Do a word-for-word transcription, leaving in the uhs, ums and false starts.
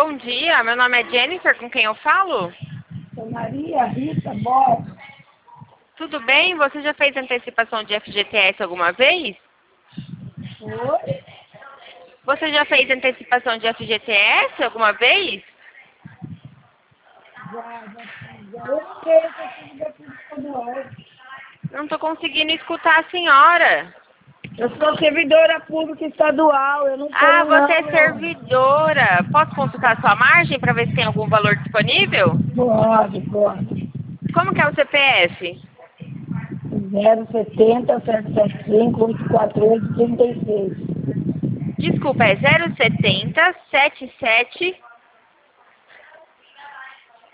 Bom dia, meu nome é Jennifer, com quem eu falo? Sou Maria Rita Borges. Tudo bem? Você já fez antecipação de F G T S alguma vez? Oi? Você já fez antecipação de F G T S alguma vez? Já, já fiz. Já. Eu não sei se eu fiz daqui de estadual. Não estou conseguindo escutar a senhora. Eu sou servidora pública estadual, eu não Ah, tenho você é não. servidora. Posso consultar sua margem para ver se tem algum valor disponível? Pode, pode. Como que é o C P F? zero setenta, sete sete cinco, oito quatro oito, trinta e seis. Desculpa, é zero setenta, setenta e sete,